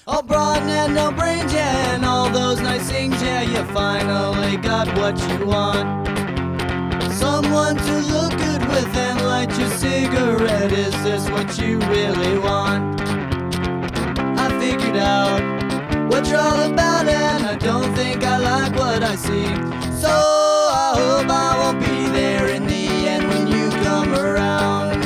All brawn and no brains, yeah, and all those nice things, yeah, you finally got what you want. Someone to look good with and light your cigarette. Is this what you really want? I figured out what you're all about, and I don't think I like what I see. So I hope I won't be there in the end when you come around.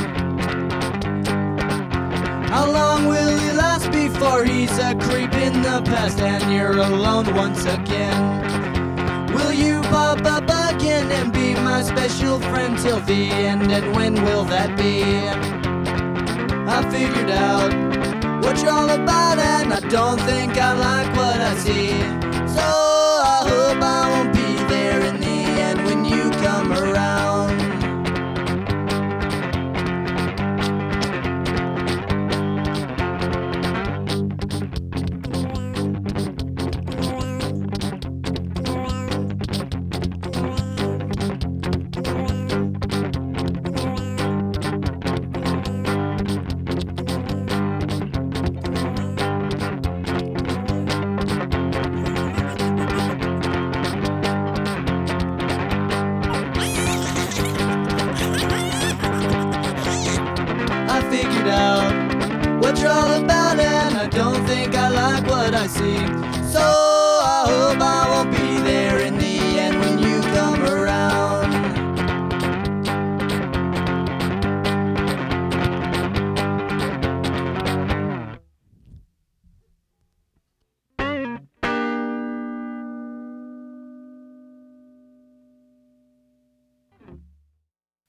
How long will he last before he's a creep in the past and you're alone once again? Will you pop up again and be my special friend till the end? And when will that be? I figured out what you're all about, and I don't think I like what I see. So I hope I won't be there in the end when you come around. I figured out what you're all about, and I don't think I like what I see. So I hope I won't be